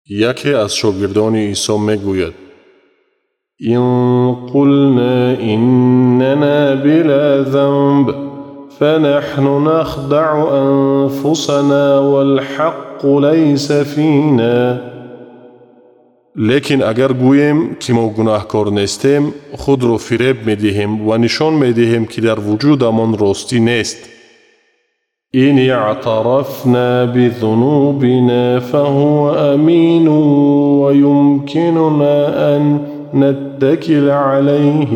یکی از شاگردان عیسی میگوید: این قلنا إننا بلا ذنب فنحن نخدع أنفسنا والحق ليس فينا. لیکن اگر گوییم که ما گناهکار نیستیم، خود را فریب میدهیم و نشان میدهیم که در وجودمان راستی نیست. إن اعترفنا بذنوبنا فهو أمين ويمكننا أن نتكل عليه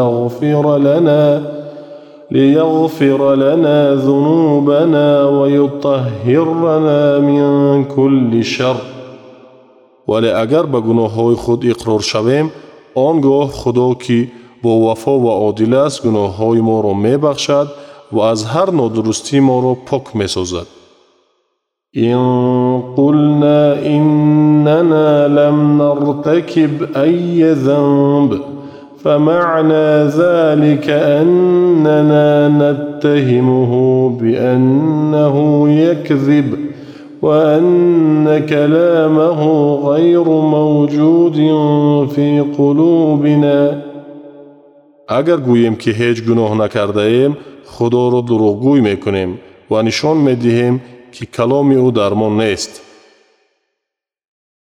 ليغفر لنا ذنوبنا ويطهرنا من كل شر. ولی اگر به گناههای خود اقرار شویم، آنگاه خدا که با وفا و عادل است گناههای ما را می بخشد و از هر نادرستی ما را پاک می سازد. إن قلنا إننا لم نرتكب أي ذنب فمعنى ذلك أننا نتهمه بأنه يكذب وأن كلامه غير موجود في قلوبنا. اگر گوییم که هیچ گناه نکرده ایم، خدا را دروغگوی میکنیم و نشان میدهیم که کلام او در ما نیست.